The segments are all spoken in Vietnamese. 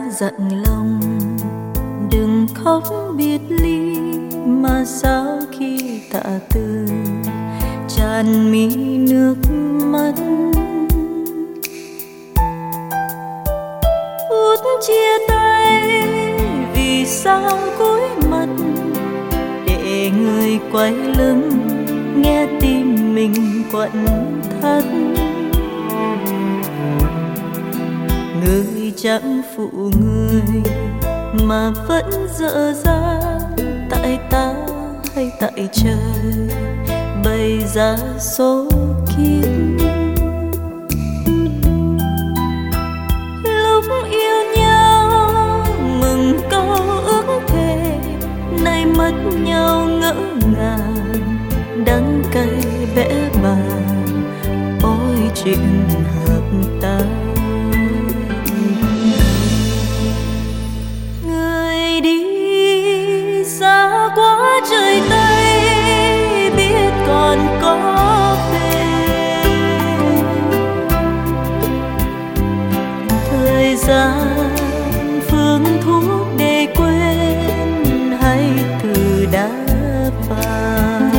dặn lòng đừng khóc biệt ly, mà sao khi tạ từ tràn mi nước mắt. Phút chia tay vì sao cúi mặt để người quay lưng nghe tim mình quặn thắt. Người chẳng phụ người mà vẫn dở dang, tại ta hay tại trời bày ra số kiếp. Lúc yêu nhau mừng câu ước thề, nay mất nhau ngỡ ngàng đắng cay bẽ bàng. Ôi chuyện hợp ta, người đi xa quá trời Tây biết còn có về. Thời gian phương thuốc để quên hay từ đã phai.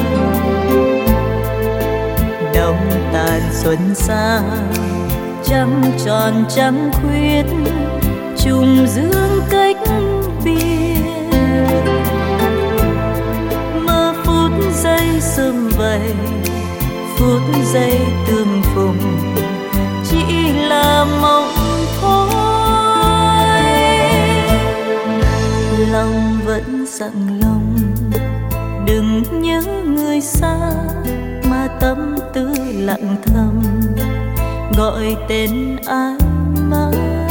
Đông tàn xuân xa trăng tròn trăng khuyết, trùng dương cách biệt. Mơ phút giây sum vầy, phút giây tương phùng chỉ là mộng thôi. Lòng vẫn dặn lòng đừng nhớ người xa, mà tâm tư lặng thầm gọi tên ai mãi.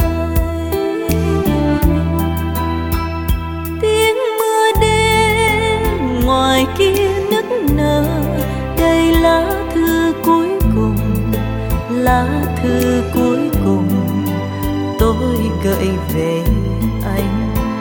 Tiếng mưa đêm ngoài kia nức nở, đây lá thư cuối cùng, lá thư cuối cùng tôi gửi về anh.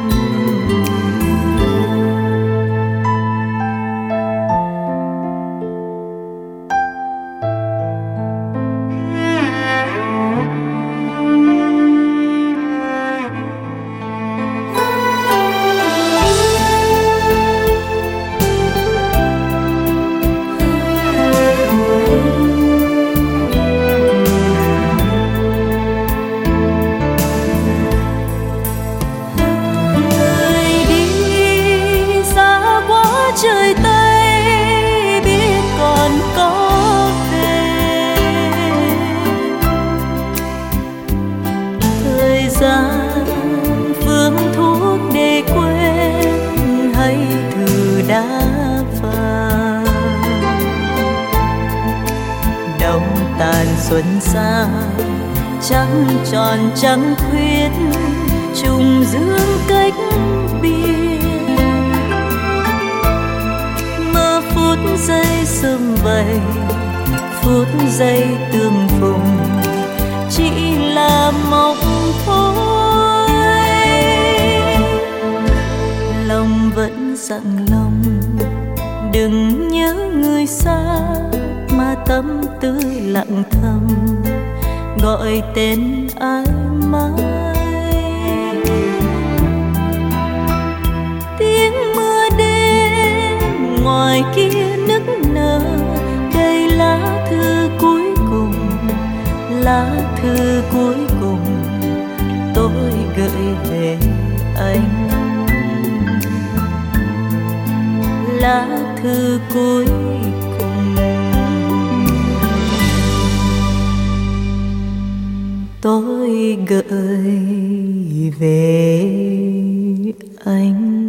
Trời Tây biết còn có về. Thời gian phương thuốc để quên hay từ đã phai. Đông tàn xuân xa trăng tròn trăng khuyết, trùng dương cách biệt. Phút giây sum vầy, phút giây tương phùng chỉ là mộng thôi. Lòng vẫn dặn lòng đừng nhớ người xa, mà tâm tư lặng thầm gọi tên ai mãi. Tiếng mưa đêm ngoài kia nức nở, đây lá thư cuối cùng, lá thư cuối cùng tôi gửi về anh. Lá thư cuối cùng tôi gửi về anh.